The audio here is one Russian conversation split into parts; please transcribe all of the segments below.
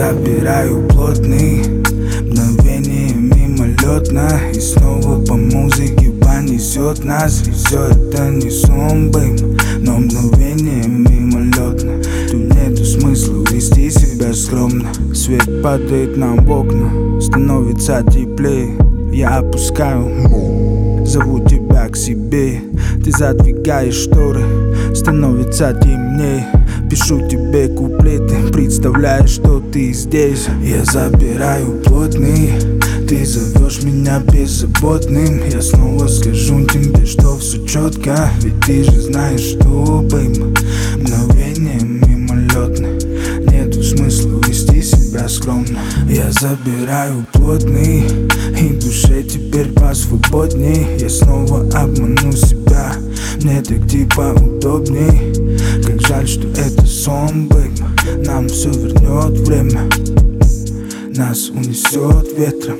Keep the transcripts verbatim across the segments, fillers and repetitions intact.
забираю плотный мгновение мимолетно, и снова по музыке понесет нас. И все это не сон, бэйб, но мгновение мимолетно. Тут нету смысла вести себя скромно. Свет падает нам в окна, становится теплее. Я опускаю, зову тебя к себе. Ты задвигаешь шторы, становится темнее. Пишу тебе куплеты, представляешь, что ты здесь. Я забираю плотный, ты зовешь меня беззаботным. Я снова скажу тебе, что все четко, ведь ты же знаешь, что, бэйб, мгновение мимолетно. Нету смысла вести себя скромно. Я забираю плотный, и душе теперь посвободней. Я снова обману себя, мне так типа удобней. Как жаль, что это сон, бэйб, нам все вернет время, нас унесет ветром.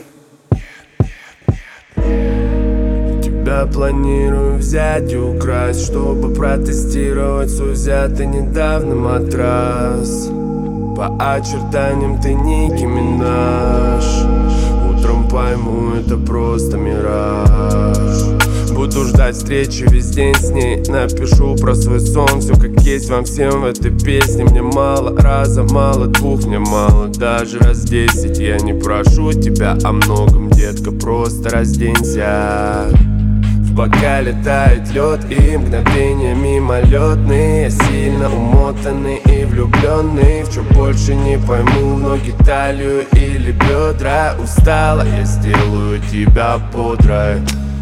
Тебя планирую взять и украсть, чтобы протестировать свой взятый недавно матрас. По очертаниям ты Ники Минаж. Утром пойму, это просто мираж. Буду ждать встречи весь день с ней. Напишу про свой сон, все как есть вам всем в этой песне. Мне мало раза, мало двух, мне мало даже раз десять. Я не прошу тебя о многом, детка, просто разденься. В бокале тает лед и мгновения мимолетные. Я сильно умотанный и влюбленный, в чем больше не пойму, ноги, талию или бедра. Устала, я сделаю тебя бодрой.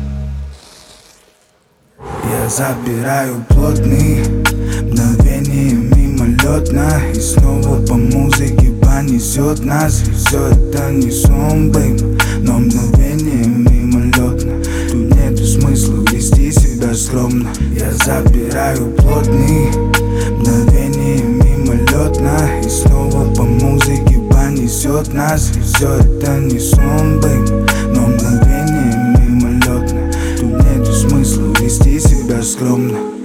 Я забираю плотный мгновение мимолетно, и снова по музыке понесет нас. И все это не сон, бэйб, но мгновение мимолетно. Тут нету смысла вести себя скромно. Я забираю плотный мгновение мимолетно, и снова по музыке понесет нас. И все это не сон, бэйб, но мгновение мимолетно. Тут нету смысла вести себя скромно.